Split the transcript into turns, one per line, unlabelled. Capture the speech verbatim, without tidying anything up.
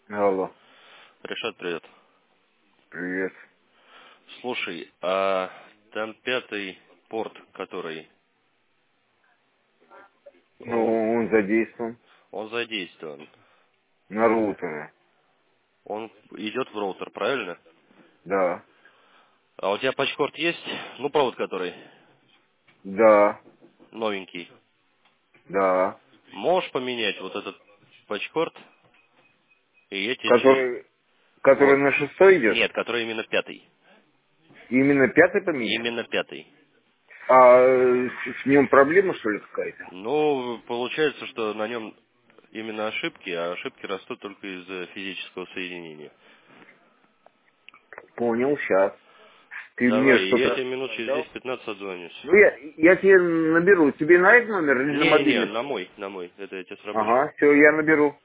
Алло,
Решат, привет.
привет.
Слушай, а там пятый порт, который, он,
Ну, он задействован
он задействован.
на роутере.
Он идет в роутер, правильно?
Да,
А у тебя патчкорд есть? Ну, провод который
да,
новенький.
да.
Можешь поменять вот этот патчкорд? И я тебе через...
Который, который
Вот.
на шестой идет?
Нет, который именно пятый.
Именно пятый поменять?
Именно пятый.
А э, с, с ним проблема, что ли, какая-то?
Ну, получается, что на нем именно ошибки, а ошибки растут только из физического соединения.
Понял, сейчас. Ты мне
Давай, я
что-то
тебе минут через
отправлял?
десять-пятнадцать отзвонюсь.
Ну, я, я тебе наберу. Тебе на этот номер или на
Не-не,
мобильный?
на мой, на мой. Это я тебе с рабочего.
Ага, все, я наберу.